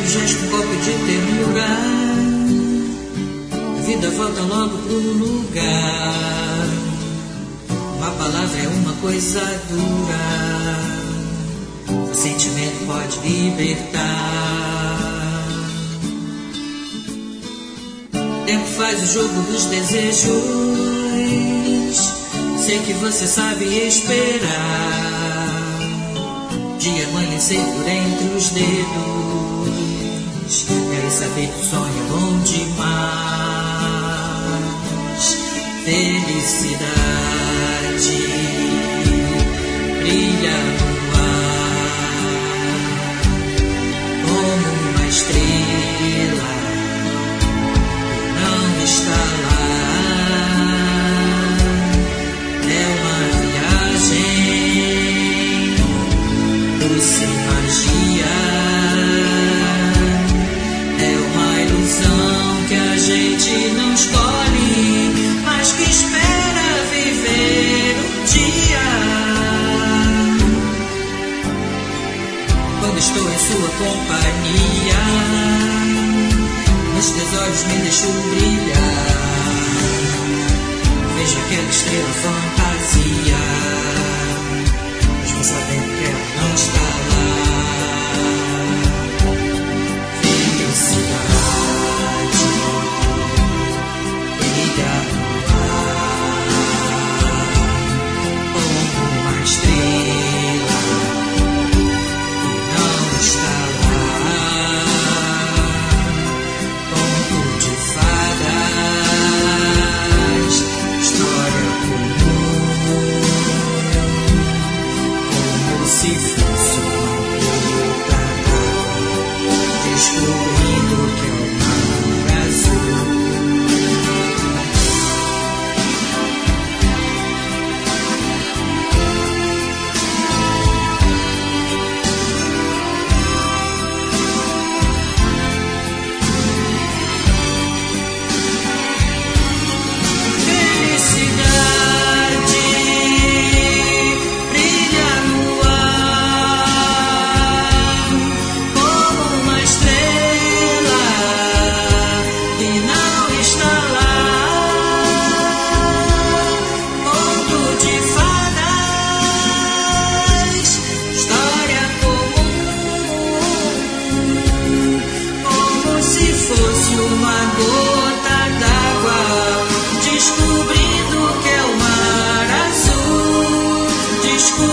gesto, um golpe de ternura. A vida volta logo pro lugar. Uma palavra é uma coisa dura. O sentimento pode libertar. O tempo faz o jogo dos desejos. Sei que você sabe esperar. De amanhecer por entre os dedos. Quero saber que o sonho é bom demais. Felicidade brilha no ar como uma estrela que não está lá. É uma viagem sem magia. É uma ilusão que a gente não escolhe, mas que espera viver um dia. Quando estou em sua companhia, nos teus olhos me deixo brilhar. Vejo aquela estrela fantasia, mesmo sabendo que ela não está lá. Felicidade brilha no ar como uma estrela que não está lá. Conto de fadas, história comum, como se fosse uma gota d'água, descobrindo que é o mar azul. Felicidade brilha no ar como uma estrela que não está lá. Conto de fadas, história comum, como se fosse uma gota d'água, descobrindo que é o mar azul. Descobrindo